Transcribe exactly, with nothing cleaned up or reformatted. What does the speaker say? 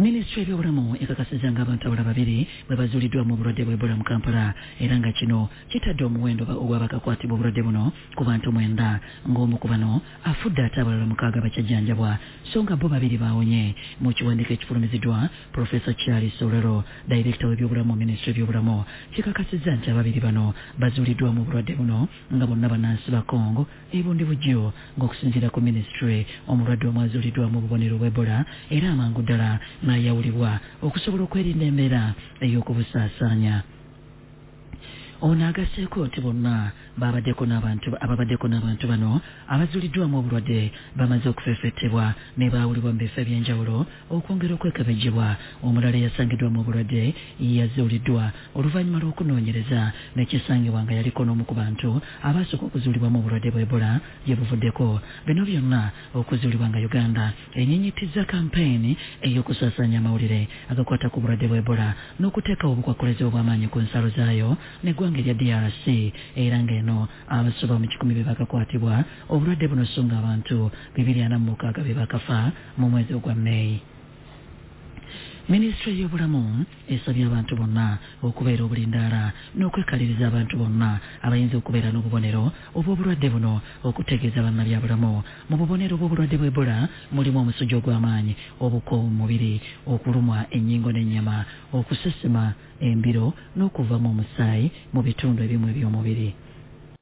Ministry y'obulamu ekakasizza ng'abantu abalala babiri bwe bazuuliddwa mu bulwadde bwa Ebola mu Kampala era nga kino kitadde omuwendo ogw'abakakwatibwa obulwadde buno ku bantu mwenda ng'omu ku bano afudde ate abalala mukaaga bakyajjanjabwa so nga bo babiri baawonye. Mu kiwandiiko ekifulumiziddwa Professor Charles Solero, Director w'ebyobulamu mu Ministry y'obulamu, kikakasizza nti ababiri bano bazuuliddwa mu bulwadde buno nga bonna bannansi ba Congo ebundi bujjo ng'okusinziira ku Ministry omulwadde omu azuuliddwa mu bubonero bwa Ebola era amangu ddala n'ayawulibwa okusobola okwerinda embeera ey'okubusaasaanya. Ono agasseeko nti bonna babaddeko n'abantu ababaddeko n'abantu bano abazuuliddwamu obulwadde bamaze okufeefettebwa ne baawulibwa mu bifo eby'enjawulo okwongera okwekebejjebwa. Omulala yasangiddwamu obulwadde yazuuliddwa oluvannyuma lw'okunoonyereza nekisangibwa nga yaliko n'omu ku bantu abaasooka okuzuulibwamu obulwadde bwa Ebola gye buvuddeko. Bino byonna okuzuulibwa nga Uganda ennyinnyitizza kampeyini ey'okusaasaanya amawulire agakwata ku bulwadde bwa Ebola n'okuteekawo obukwakulizo obw'amaanyi ku nsalo zaayo neggwanga erya D R C era ng'eno abasoba mu kikumi be bakakwatibwa obulwadde buno so nga abantu bibiri ana mu mukaaga be bakafa mu mwezi ogwa May. Ministry y'obulamu esabye abantu bonna okubeera obulindaala n'okwekaliriza abantu bonna abayinza okubeera n'obubonero obw'obulwadde buno okutegeeza bannabyabulamu. Mu bubonero bw'obulwadde bwa Ebola mulimu omusujja ogw'amaanyi, obukoowu mu mubiri, okulumwa ennyingo n'ennyama, okusesema embiro n'okuvamu omusaayi mu bitundu ebimu eby'omubiri.